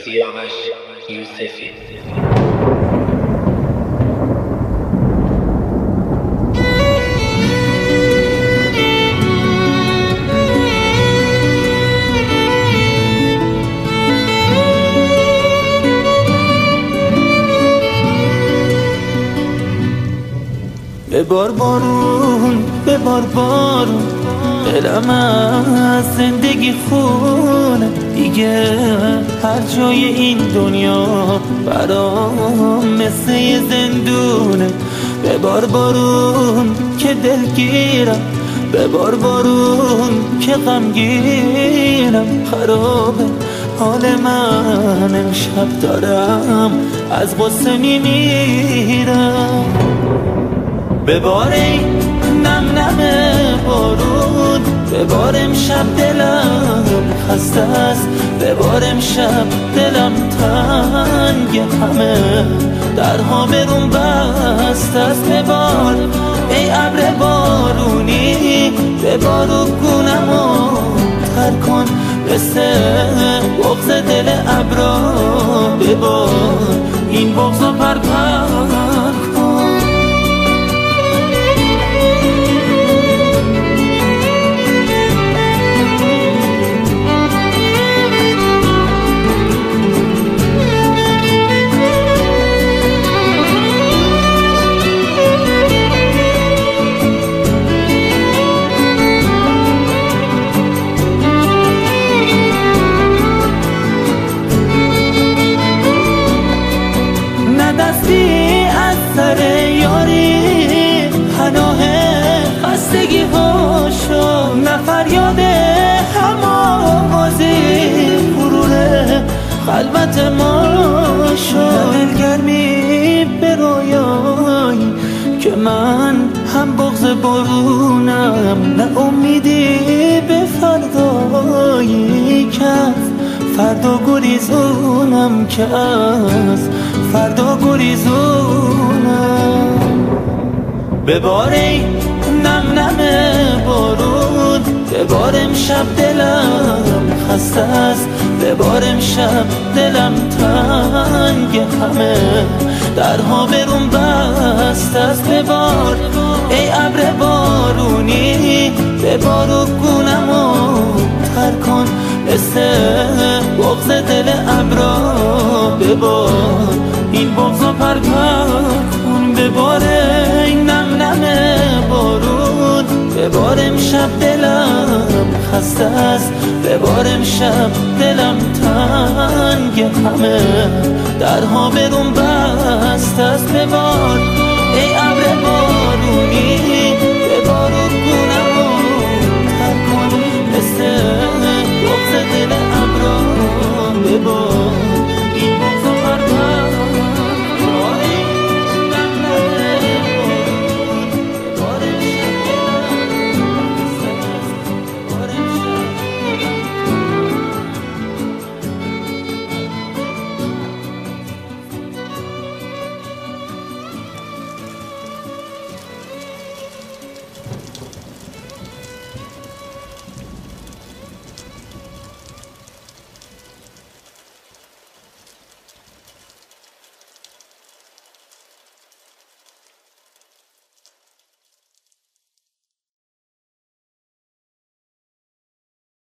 سیاوش یوسفی. ببار بارون، ببار بارون، دلم از زندگی خونه دیگه. هر جای این دنیا برام مثل یه زندونه. ببار بارون که دلگیرم، ببار بارون که غمگینم. خرابه حال من امشب، دارم از غصه میمیرم. ببار این نم نم بارون، ببار امشب دلم خسته است، ببار امشب دلم تنگ، همه درها برون بسته است. ببار ای ابر بارونی، ببار و گونمو تر کن مثل بغض دل ابرا. ببار این بغض رو پر کن. از سر یاری پناه خستگی هاشو، نه فریاد هم‌آوازی غرور خلوت ما شو. نه دلگرمی به رویایی که من هم بغض بارونم، نه امیدی به فردایی که فردا گریزونم، که از فردا گریزونم. ببار ای نم نم بارون، ببار امشب دلم خسته است، ببار امشب دلم تنگ، همه درها برون بسته است. ببار ای ابر بارونی، ببار و گونمو تر کن مثل بغض دل ابرا. ببار این بغض رو پر کن. ببار این نم نم بارون، ببار امشب دلم خسته است، ببار امشب دلم تنگ، همه درها برون بسته.